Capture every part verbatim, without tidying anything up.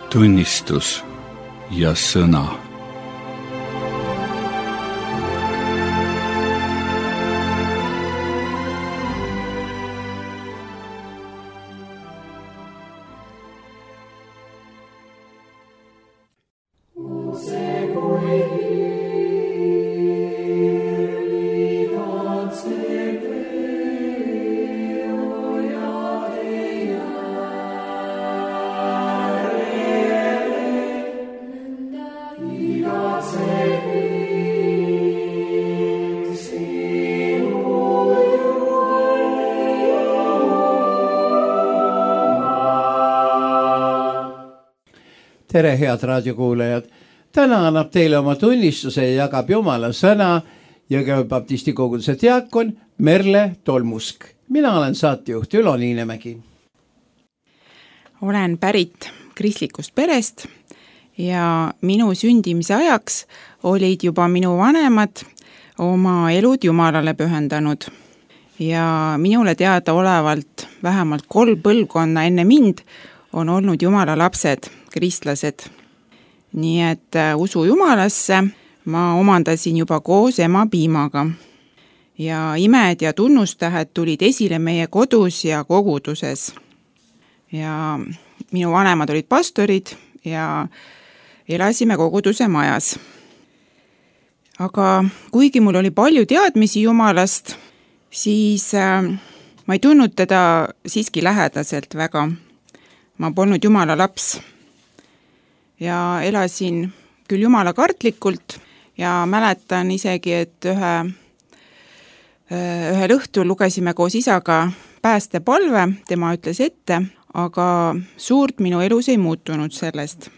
tunnistus ja sõna. Tere, head raadiokuulajad! Täna annab teile oma tunnistuse ja jagab Jumala sõna Jõgeva baptisti koguduse diakon Merle Tolmusk. Mina olen saatejuht Ülo Niinemägi. Olen pärit kristlikust perest ja minu sündimise ajaks olid juba minu vanemad oma elud Jumalale pühendanud. Ja minule teada olevalt vähemalt kolm põlvkonna enne mind on olnud Jumala lapsed, kristlased. Nii et usu Jumalasse ma omandasin juba koos ema piimaga. Ja imed ja tunnustähed tulid esile meie kodus ja koguduses. Ja minu vanemad olid pastorid ja elasime koguduse majas. Aga kuigi mul oli palju teadmisi Jumalast, siis äh, ma ei tundnud teda siiski lähedaselt väga. Ma polnud Jumala laps ja elasin küll Jumala kartlikult ja mäletan isegi, et ühe, ühel õhtul lugesime koos isaga päästepalve, tema ütles ette, aga suurt minu elus ei muutunud sellest.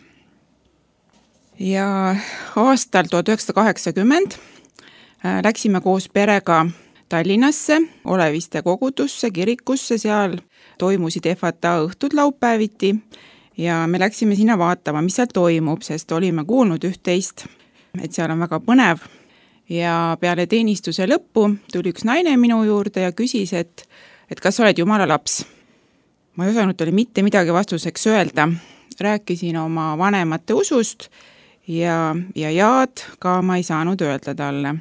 Ja aastal tuhat üheksasada kaheksakümmend läksime koos perega Tallinnasse, Oleviste kogudusse, kirikusse, seal toimusid Efata õhtud laupäeviti ja me läksime sinna vaatama, mis seal toimub, sest olime kuulnud üht-teist, et seal on väga põnev. Ja peale teenistuse lõppu tuli üks naine minu juurde ja küsis, et, et kas oled Jumala laps. Ma ei osanud talle mitte midagi vastuseks öelda. Rääkisin oma vanemate usust ja, ja jaad ka ma ei saanud öelda talle.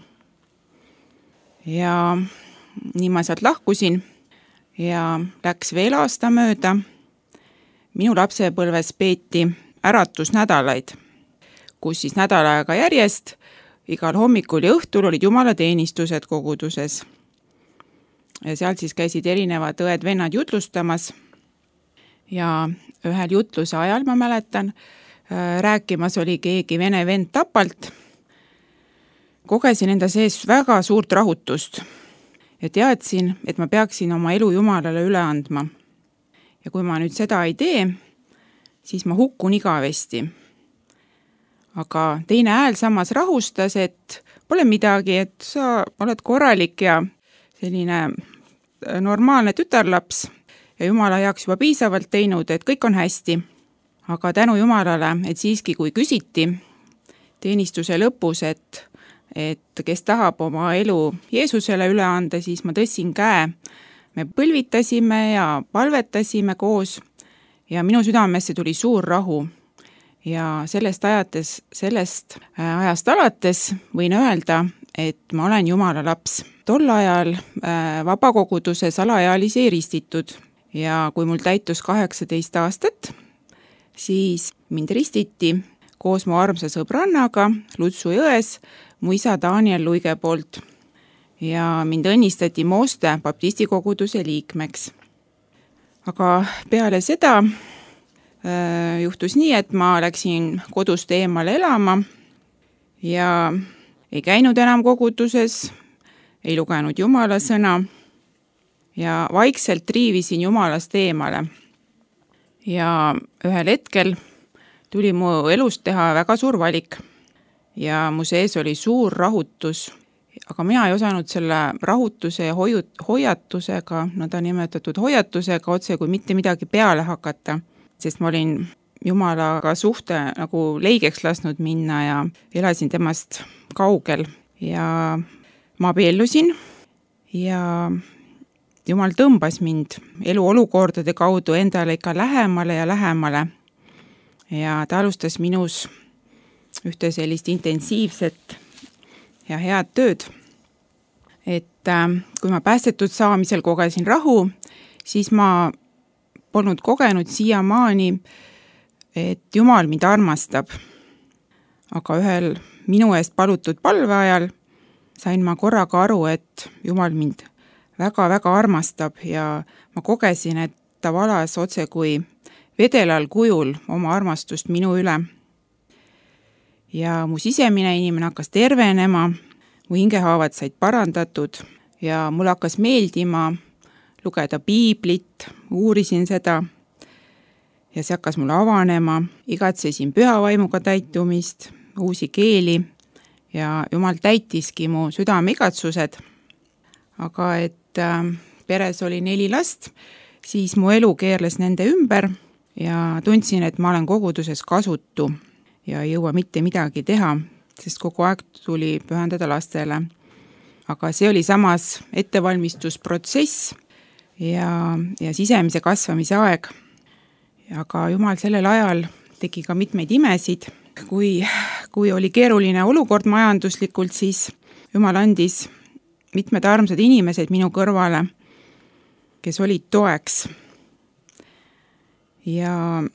Ja nii ma sealt lahkusin ja läks veel aasta mööda. Minu lapsepõlves peeti äratusnädalaid, kus siis nädal aega järjest igal hommikul ja õhtul olid Jumala teenistused koguduses. Ja seal siis käisid erinevad õed-vennad jutlustamas ja ühel jutluse ajal ma mäletan, rääkimas oli keegi vene vend Tapalt. Kogesin enda sees väga suurt rahutust ja teadsin, et ma peaksin oma elu Jumalale üle andma. Ja kui ma nüüd seda ei tee, siis ma hukkun igavesti. Aga teine hääl samas rahustas, et pole midagi, et sa oled korralik ja selline normaalne tütarlaps ja Jumala jaoks juba piisavalt teinud, et kõik on hästi. Aga tänu Jumalale, et siiski kui küsiti teenistuse lõpus, et et kes tahab oma elu Jeesusele üle anda, siis ma tõssin käe. Me põlvitasime ja palvetasime koos ja minu südamesse tuli suur rahu. Ja sellest, ajates, sellest ajast alates võin öelda, et ma olen Jumala laps. Tol ajal vabakoguduses alaealisi ei ristitud ja kui mul täitus kaheksateist aastat, siis mind ristiti koos mu armsa sõbrannaga Lutsu jões, mu isa Daniel Luige poolt ja mind õnnistati Mooste baptisti koguduse liikmeks. Aga peale seda äh, juhtus nii, et ma läksin kodust eemale elama ja ei käinud enam koguduses, ei lugenud Jumala sõna ja vaikselt triivisin Jumalast eemale. Ja ühel hetkel tuli mu elust teha väga suur valik. Ja mu sees oli suur rahutus, aga mina ei osanud selle rahutuse ja hoiut- hoiatusega, nõnda nimetatud hoiatusega otse kui mitte midagi peale hakata, sest ma olin Jumalaga suhte nagu leigeks lasknud minna ja elasin temast kaugel ja ma abiellusin ja Jumal tõmbas mind elu olukordade kaudu endale ikka lähemale ja lähemale. ja ta alustas minus ühte sellist intensiivset ja head tööd. Et kui ma päästetud saamisel kogesin rahu, siis ma polnud kogenud siiamaani, et Jumal mind armastab. Aga ühel minu eest palutud palve ajal sain ma korraga aru, et Jumal mind väga-väga armastab ja ma kogesin, et ta valas otse kui vedelal kujul oma armastust minu üle. Ja mu sisemine inimene hakkas tervenema, mu hingehaavad said parandatud ja mul hakkas meeldima lugeda piiblit, uurisin seda ja see hakkas mulle avanema, igatsesin püha vaimuga täitumist, uusi keeli ja Jumal täitiski mu südame igatsused. Aga et äh, peres oli neli last, siis mu elu keerles nende ümber ja tundsin, et ma olen koguduses kasutu ja ei jõua mitte midagi teha, sest kogu aeg tuli pühendada lastele. Aga see oli samas ettevalmistusprotsess ja, ja sisemise kasvamise aeg. Aga Jumal sellel ajal tegi ka mitmeid imesid. Kui, kui oli keeruline olukord majanduslikult, siis Jumal andis mitmed armsad inimesed minu kõrvale, kes olid toeks. Ja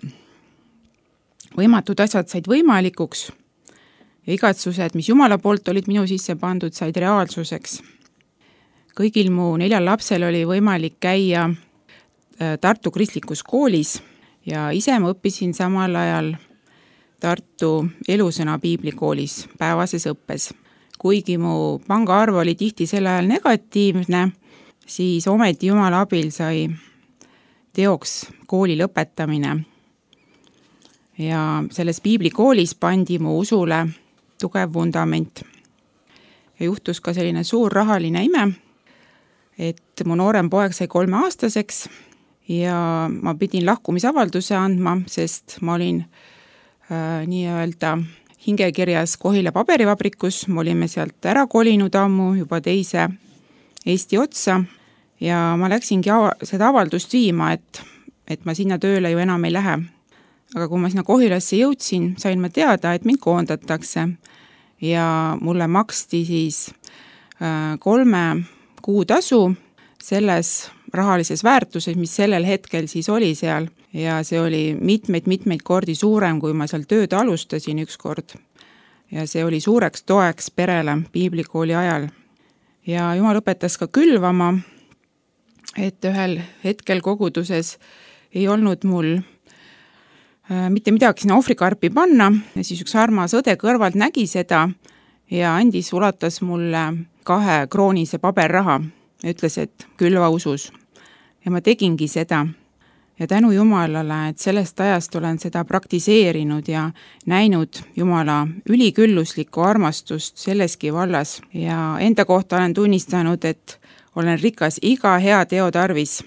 võimatud asjad said võimalikuks ja igatsused, mis Jumala poolt olid minu sisse pandud, said reaalsuseks. Kõigil mu neljal lapsel oli võimalik käia Tartu kristlikus koolis ja ise ma õppisin samal ajal Tartu Elusõna piiblikoolis päevases õppes. Kuigi mu pangaarv oli tihti sel ajal negatiivne, siis ometi Jumala abil sai teoks kooli lõpetamine. Ja selles piiblikoolis pandi mu usule tugev vundament. Ja juhtus ka selline suur rahaline ime, et mu noorem poeg sai kolme aastaseks ja ma pidin lahkumisavalduse andma, sest ma olin äh, nii-öelda hingekirjas Kohila paberivabrikus, me olime sealt ära kolinud ammu juba teise Eesti otsa ja ma läksingi ava- seda avaldust viima, et, et ma sinna tööle ju enam ei lähe. Aga kui ma sinna Kohilasse jõudsin, sain ma teada, et mind koondatakse ja mulle maksti siis äh, kolme kuu tasu selles rahalises väärtuses, mis sellel hetkel siis oli seal. Ja see oli mitmeid-mitmeid kordi suurem, kui ma seal tööd alustasin üks kord. Ja see oli suureks toeks perele piiblikooli ajal. Ja Jumal õpetas ka külvama, et ühel hetkel koguduses ei olnud mul äh, mitte midagi sinna ohvrikarpi panna. Ja siis üks armas õde kõrvalt nägi seda ja andis, ulatas mulle kahe kroonise paberraha. Ütles, et külva usus. Ja ma tegingi seda. Ja tänu Jumalale, et sellest ajast olen seda praktiseerinud ja näinud Jumala ülikülluslikku armastust selleski vallas. Ja enda kohta olen tunnistanud, et olen rikas iga hea teo tarvis.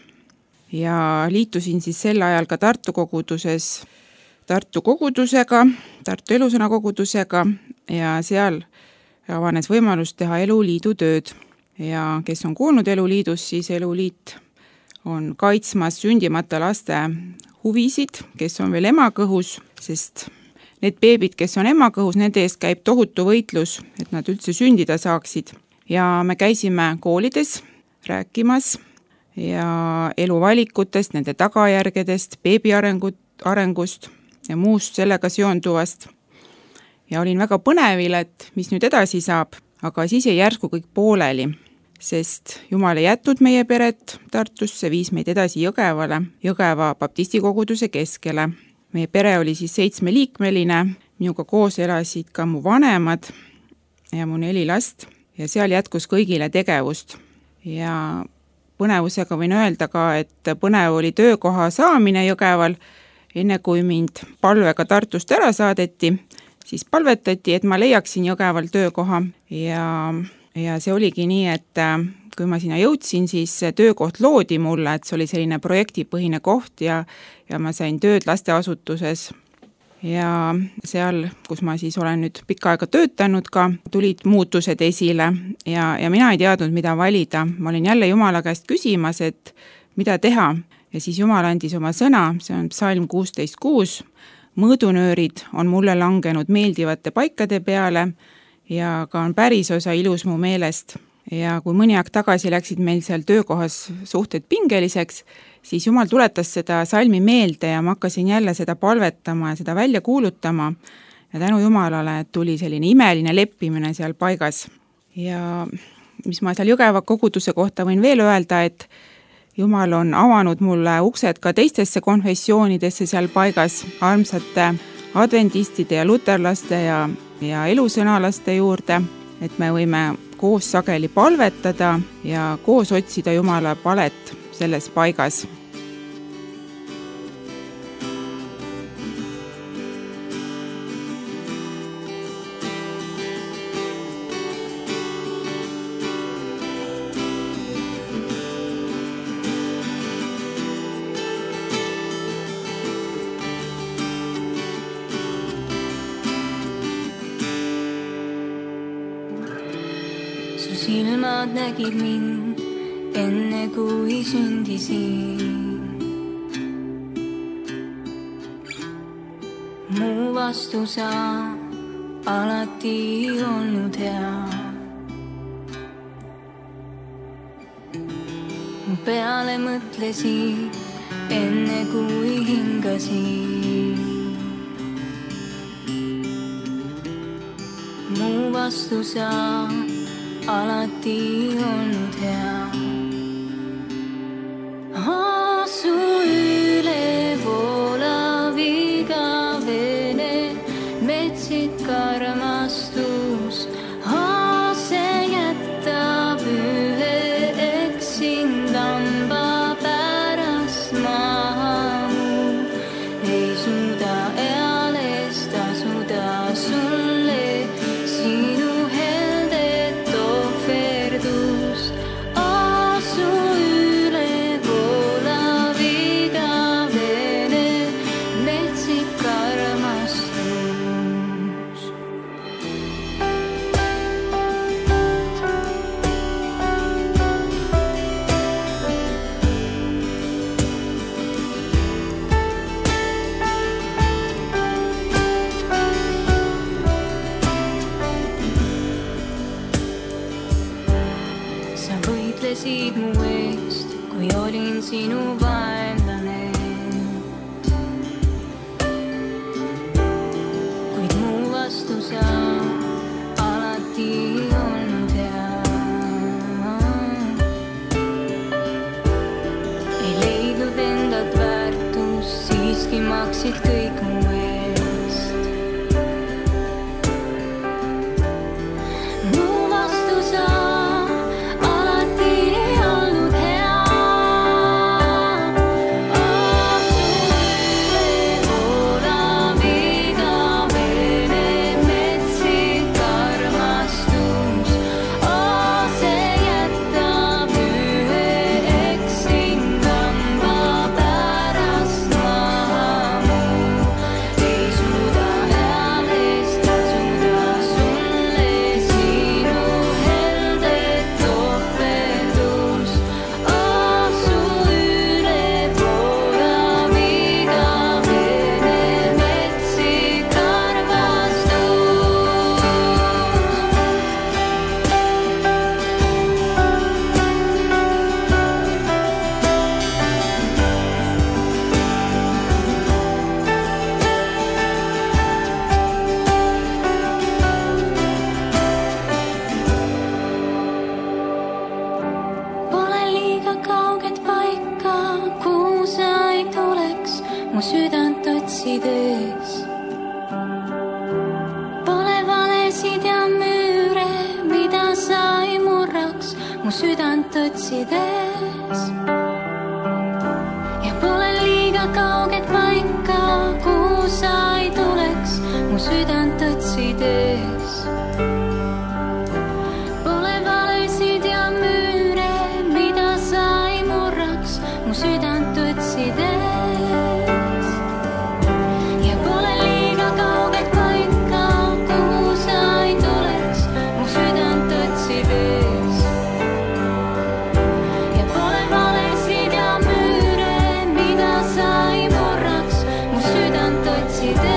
Ja liitusin siis sel ajal ka Tartu koguduses, Tartu kogudusega, Tartu Elusõna kogudusega ja seal avanes võimalus teha eluliidu tööd. Ja kes on kuulnud eluliidus, siis eluliit on kaitsmas sündimata laste huvisid, kes on veel emakõhus, sest need beebid, kes on emakõhus, nende eest käib tohutu võitlus, et nad üldse sündida saaksid. Ja me käisime koolides rääkimas ja eluvalikutest, nende tagajärgedest, beebi arengut, arengust ja muust sellega seonduvast. Ja olin väga põnevil, et mis nüüd edasi saab, aga siis ei järsku kõik pooleli. Sest Jumal ei jätnud meie peret Tartusse, viis meid edasi Jõgevale, Jõgeva baptistikoguduse keskele. Meie pere oli siis seitsmeliikmeline, minuga koos elasid ka mu vanemad ja mu neli last ja seal jätkus kõigile tegevust. Ja põnevusega võin öelda ka, et põnev oli töökoha saamine Jõgeval, enne kui mind palvega Tartust ära saadeti, siis palvetati, et ma leiaksin Jõgeval töökoha ja Ja see oligi nii, et kui ma sinna jõudsin, siis töökoht loodi mulle, et see oli selline projektipõhine koht ja, ja ma sain tööd lasteasutuses. Ja seal, kus ma siis olen nüüd pikka aega töötanud ka, tulid muutused esile ja, ja mina ei teadnud, mida valida. Ma olin jälle Jumala käest küsimas, et mida teha. Ja siis Jumal andis oma sõna, see on psalm kuusteist kuus. mõõdunöörid on mulle langenud meeldivate paikade peale ja ka on päris osa ilus mu meelest. Ja kui mõni aeg tagasi läksid meil seal töökohas suhted pingeliseks, siis Jumal tuletas seda salmi meelde ja ma hakkasin jälle seda palvetama ja seda välja kuulutama. Ja tänu Jumalale tuli selline imeline leppimine seal paigas. Ja mis ma seal Jõgeva koguduse kohta võin veel öelda, et Jumal on avanud mulle uksed ka teistesse konfessioonidesse seal paigas, armsate adventistide ja luterlaste ja, ja elusõnalaste juurde, et me võime koos sageli palvetada ja koos otsida Jumala palet selles paigas. Silmad nägid mind enne kui sündisin. Mu vastu sa alati olnud hea. Mu peale mõtlesin enne kui hingasin. Mu vastu sa alati olnud hea. Aasu üle voolav igavene metsik armastus. Aase jätab ühe eksindamba pärast maha mu. Ei suuda eales tasuda sulle sinu mu eest, kui olin sinu vaenlane. Kuid mu vastu sa alati olnud hea. Ei leidnud endalt väärtust, siiski maksid kõik mu eest. Mu vastu sa mu südant otsides. Pole valesid ja müüre, mida sa ei murraks mu südant otsides. Ja pole liiga kauget paika, kuhu sa ei tuleks mu südant otsides. Pole valesid ja müüre, mida sa ei murraks mu südant otsides. See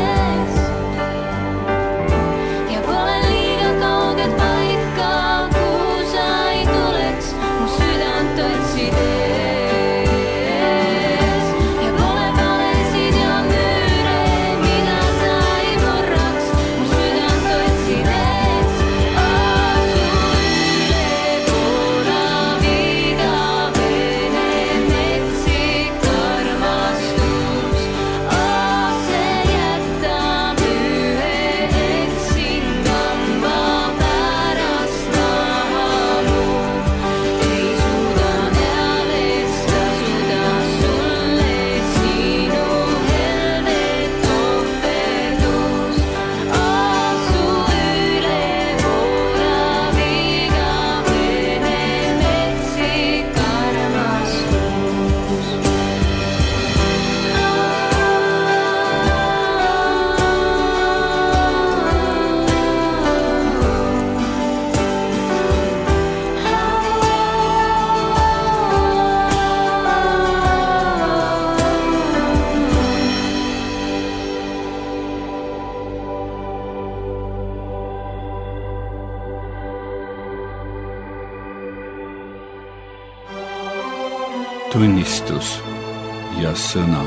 tunnistus ja sõna.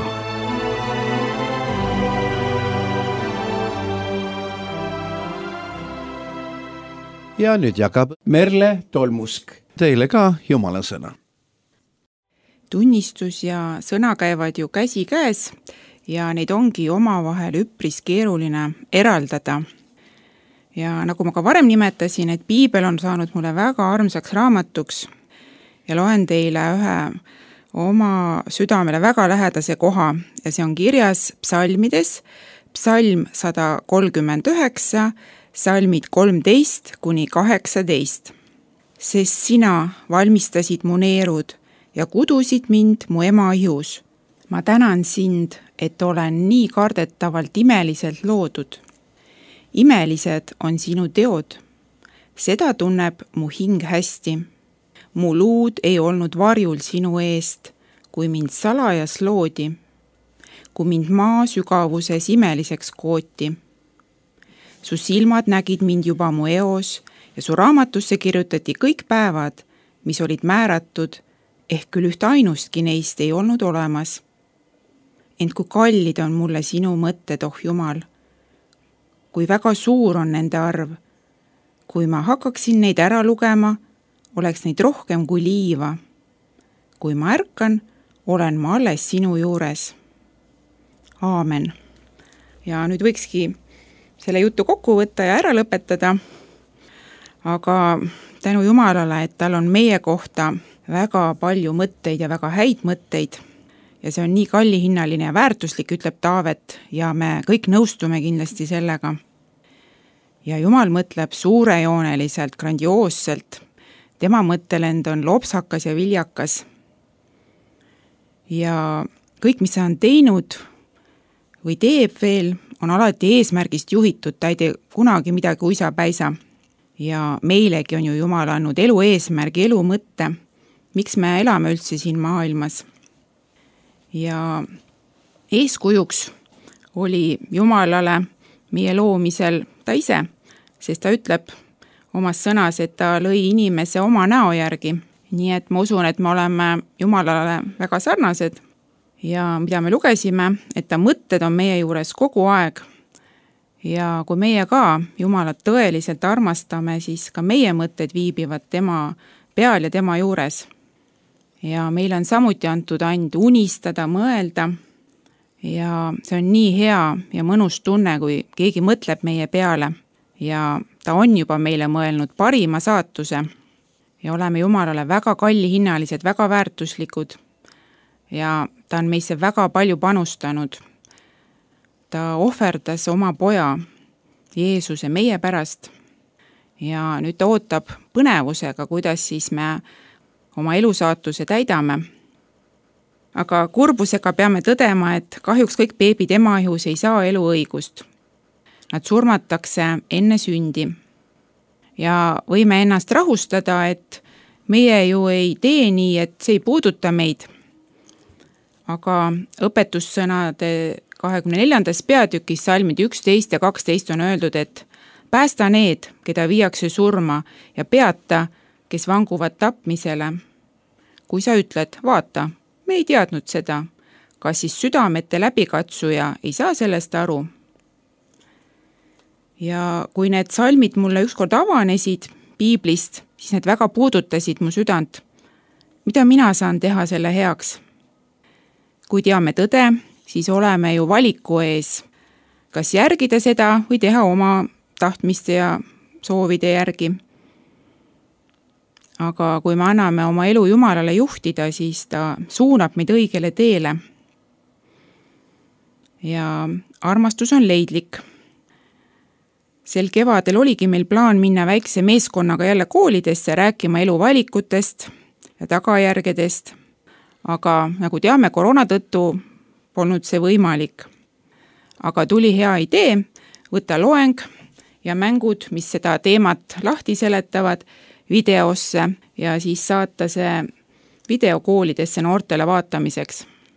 Ja nüüd jagab Merle Tolmusk teile ka Jumala sõna. Tunnistus ja sõna käivad ju käsi käes ja neid ongi omavahel üpris keeruline eraldada. Ja nagu ma ka varem nimetasin, et piibel on saanud mulle väga armsaks raamatuks ja loen teile ühe oma südamele väga lähedase koha ja see on kirjas psalmides, psalm sada kolmkümmend üheksa, psalmid kolmteist kuni kaheksateist. Sest sina valmistasid mu neerud ja kudusid mind mu ema ihus. Ma tänan sind, et olen nii kardetavalt imeliselt loodud. Imelised on sinu teod. Seda tunneb mu hing hästi. Mu luud ei olnud varjul sinu eest, kui mind salajas loodi, kui mind maa sügavuses imeliseks kooti. Su silmad nägid mind juba mu eos ja su raamatusse kirjutati kõik päevad, mis olid määratud, ehk küll üht ainustki neist ei olnud olemas. Ent kui kallid on mulle sinu mõtted, oh Jumal, kui väga suur on nende arv, kui ma hakkaksin neid ära lugema, oleks neid rohkem kui liiva. Kui ma ärkan, olen ma alles sinu juures. Aamen. Ja nüüd võikski selle jutu kokku võtta ja ära lõpetada, aga tänu Jumalale, et tal on meie kohta väga palju mõtteid ja väga häid mõtteid ja see on nii kallihinnaline ja väärtuslik, ütleb Taavet ja me kõik nõustume kindlasti sellega. Ja Jumal mõtleb suurejooneliselt, grandioosselt. Tema mõttelend on lopsakas ja viljakas. Ja kõik, mis ta on teinud või teeb veel, on alati eesmärgist juhitud, ta ei tee kunagi midagi uisapäisa. Ja meilegi on ju Jumal andnud elu eesmärgi, elu mõtte, miks me elame üldse siin maailmas. Ja eeskujuks oli Jumalale meie loomisel ta ise, sest ta ütleb omas sõnas, et ta lõi inimese oma näo järgi. Nii et ma usun, et me oleme Jumalale väga sarnased ja mida me lugesime, et ta mõtted on meie juures kogu aeg. Ja kui meie ka Jumalat tõeliselt armastame, siis ka meie mõtted viibivad tema peal ja tema juures. Ja meil on samuti antud and unistada, mõelda ja see on nii hea ja mõnus tunne, kui keegi mõtleb meie peale ja ta on juba meile mõelnud parima saatuse ja oleme Jumalale väga kallihinnalised, väga väärtuslikud ja ta on meisse väga palju panustanud. Ta ohverdas oma poja Jeesuse meie pärast ja nüüd ta ootab põnevusega, kuidas siis me oma elusaatuse täidame. Aga kurbusega peame tõdema, et kahjuks kõik beebid emaihus ei saa eluõigust. Nad surmatakse enne sündi. Ja võime ennast rahustada, et meie ju ei tee nii, et see ei puuduta meid. Aga õpetussõnade kahekümne neljandas peatükis salmid üksteist ja kaksteist on öeldud, et päästa need, keda viiakse surma ja peata, kes vanguvad tapmisele. Kui sa ütled, vaata, me ei teadnud seda, kas siis südamete läbikatsuja ei saa sellest aru. Ja kui need salmid mulle ükskord avanesid piiblist, siis need väga puudutasid mu südant. Mida mina saan teha selle heaks? Kui teame tõde, siis oleme ju valiku ees, kas järgida seda või teha oma tahtmiste ja soovide järgi. Aga kui me anname oma elu Jumalale juhtida, siis ta suunab meid õigele teele. Ja armastus on leidlik. Sel kevadel oligi meil plaan minna väikse meeskonnaga jälle koolidesse rääkima elu valikutest ja tagajärgedest, aga nagu teame, koroona tõttu polnud see võimalik. Aga tuli hea idee võtta loeng ja mängud, mis seda teemat lahti seletavad, videosse ja siis saata see video koolidesse noortele vaatamiseks.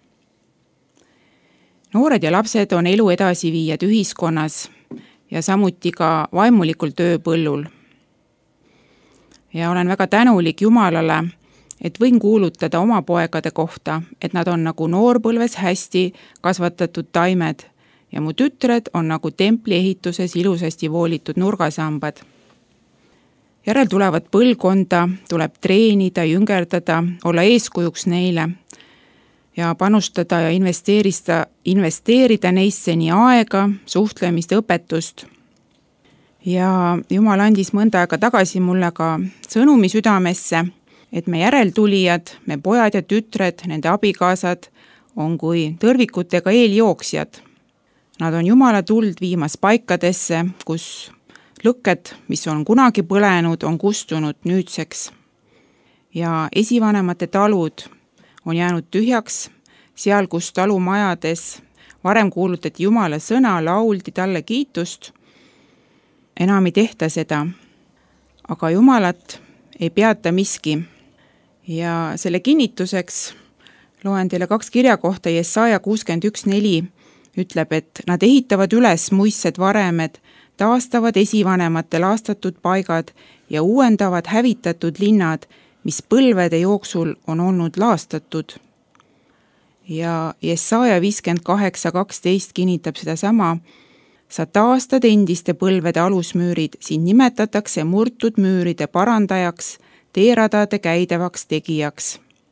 Noored ja lapsed on elu edasiviijad ühiskonnas ja samuti ka vaimulikul tööpõllul. Ja olen väga tänulik Jumalale, et võin kuulutada oma poegade kohta, et nad on nagu noorpõlves hästi kasvatatud taimed ja mu tütred on nagu templi ehituses ilusasti voolitud nurgasambad. Järel tulevad põlvkonda, tuleb treenida, jüngerdada, olla eeskujuks neile ja panustada ja investeerida, investeerida neisse nii aega, suhtlemist, õpetust. Ja Jumal andis mõnda aega tagasi mulle ka sõnumi südamesse, et me järeltulijad, me pojad ja tütred, nende abikaasad on kui tõrvikutega eeljooksjad. Nad on Jumala tuld viimas paikadesse, kus lõkked, mis on kunagi põlenud, on kustunud nüüdseks. Ja esivanemate talud on jäänud tühjaks, seal, kus talumajades varem kuulutati Jumala sõna, lauldi talle kiitust, enam ei tehta seda. Aga Jumalat ei peata miski. Ja selle kinnituseks loen teile kaks kirja kohta, Jesaja kuuskümmend üks neli ütleb, et nad ehitavad üles muistsed varemed, taastavad esivanemate laastatud paigad ja uuendavad hävitatud linnad, mis põlvede jooksul on olnud laastatud. Ja Jesaja viiskümmend kaheksa kaksteist kinnitab seda sama. Sa taastad endiste põlvede alusmüürid, siin nimetatakse murtud müüride parandajaks, teeradade käidevaks tegijaks.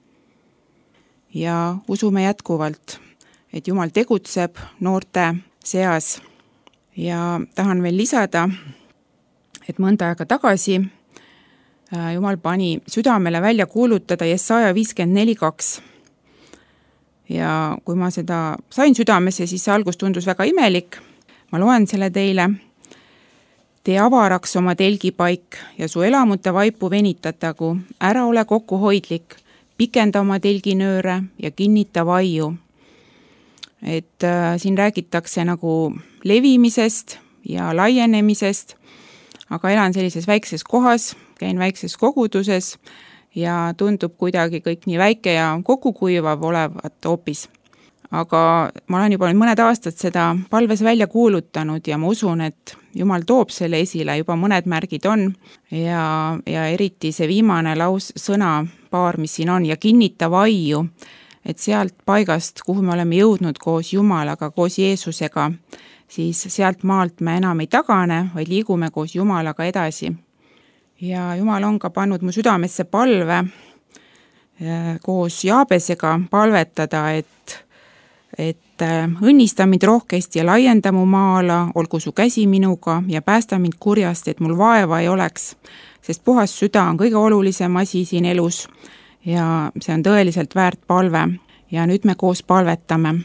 Ja usume jätkuvalt, et Jumal tegutseb noorte seas. Ja tahan veel lisada, et mõnda aega tagasi Jumal pani südamele välja kuulutada Jesaja viiskümmend neli kaks. Ja kui ma seda sain südamesse, siis see algus tundus väga imelik. Ma loen selle teile. Tee avaraks oma telgipaik ja su elamute vaipu venitatagu, ära ole kokkuhoidlik, pikenda oma telginööre ja kinnita vaiu. Et äh, siin räägitakse nagu levimisest ja laienemisest, aga elan sellises väikses kohas, käin väikses koguduses ja tundub kuidagi kõik nii väike ja kokkukuivav olevat hoopis. Aga ma olen juba mõned aastad seda palves välja kuulutanud ja ma usun, et Jumal toob selle esile, juba mõned märgid on ja, ja eriti see viimane laus sõna paar, mis siin on ja kinnita vaiu, et sealt paigast, kuhu me oleme jõudnud koos Jumalaga, koos Jeesusega, siis sealt maalt me enam ei tagane, vaid liigume koos Jumalaga edasi. Ja Jumal on ka pannud mu südamesse palve koos Jaabesega palvetada, et et õnnista mind rohkesti ja laienda mu maala, olgu su käsi minuga ja päästa mind kurjast, et mul vaeva ei oleks, sest puhas süda on kõige olulisem asi siin elus ja see on tõeliselt väärt palve ja nüüd me koos palvetame.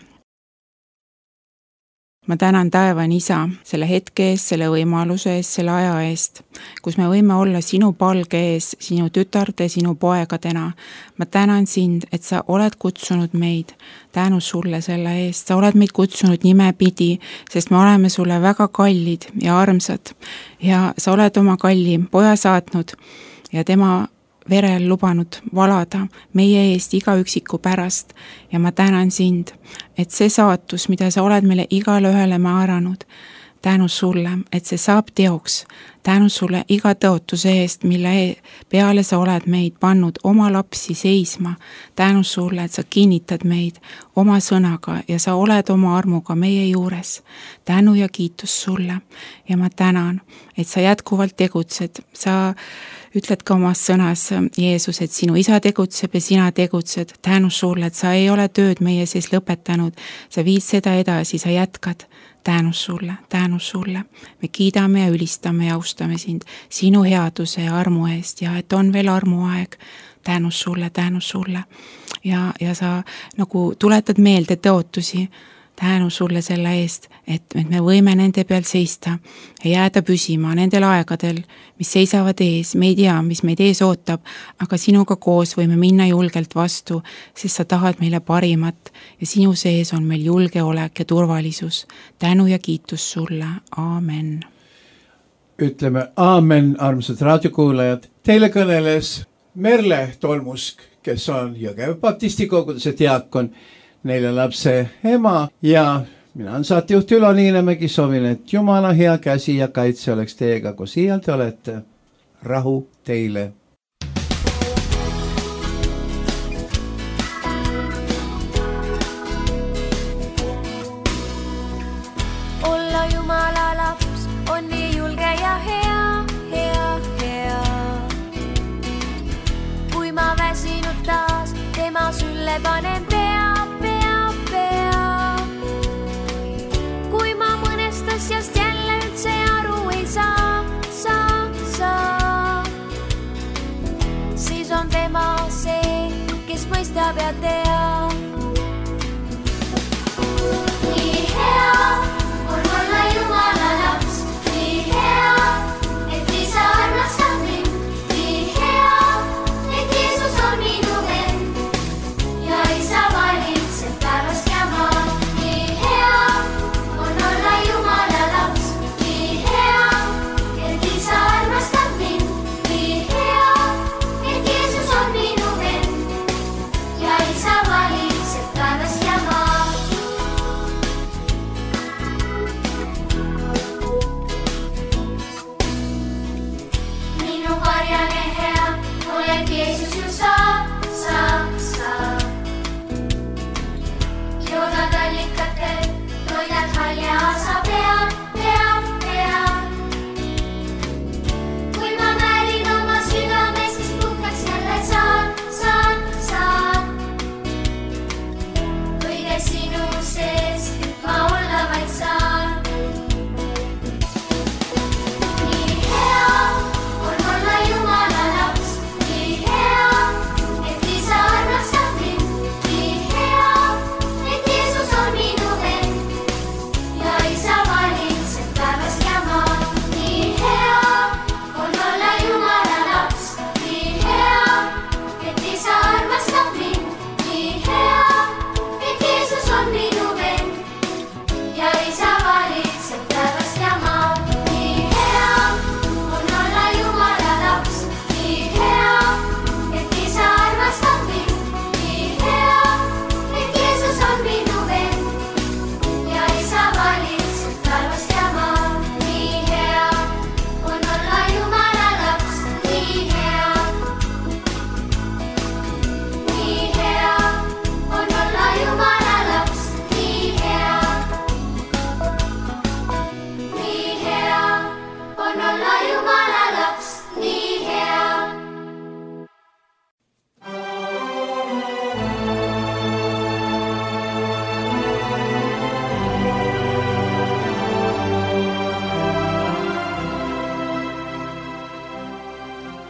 Ma tänan taevan Isa selle hetke eest, selle võimaluse eest, selle aja eest, kus me võime olla sinu palge ees, sinu tütarde, sinu poegadena. Ma tänan sind, et sa oled kutsunud meid. Tänu sulle selle eest. Sa oled meid kutsunud nimepidi, sest me oleme sulle väga kallid ja armsad. Ja sa oled oma kalli poja saatnud ja tema verel lubanud valada meie eest iga üksiku pärast ja ma tänan sind, et see saatus, mida sa oled meile igale ühele määranud, tänu sulle, et see saab teoks, tänu sulle iga tõotuse eest, mille peale sa oled meid pannud oma lapsi seisma, tänu sulle, et sa kinnitad meid oma sõnaga ja sa oled oma armuga meie juures, tänu ja kiitus sulle ja ma tänan, et sa jätkuvalt tegutsed, sa ütled ka oma sõnas, Jeesus, et sinu isa tegutseb ja sina tegutsed. Tänu sulle, et sa ei ole tööd meie sees lõpetanud. Sa viid seda edasi, sa jätkad. Tänu sulle, tänu sulle. Me kiidame ja ülistame ja austame sind sinu headuse ja armu eest ja et on veel armuaeg. Tänu sulle, tänu sulle. Ja, ja sa nagu tuletad meelde tõotusi. Tänu sulle selle eest, et me võime nende peal seista ja jääda püsima nendel aegadel, mis seisavad ees, me ei tea, mis meid ees ootab, aga sinuga koos võime minna julgelt vastu, sest sa tahad meile parimat ja sinu sees on meil julgeolek ja turvalisus. Tänu ja kiitus sulle. Aamen. Ütleme aamen, armsad raadiokuulajad. Teile kõneles Merle Tolmusk, kes on Jõgeva baptisti koguduse diakon, neile lapse ema ja mina olen saatejuht Ülo Niinemägi, soovin, et Jumala hea käsi ja kaitse oleks teiega, kui siialt olete. Rahu teile.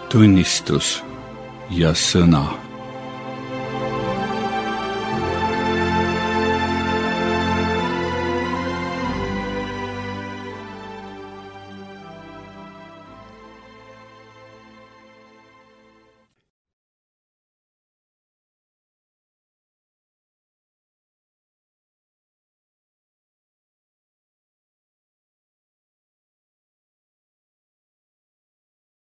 tunnistus ja sõna.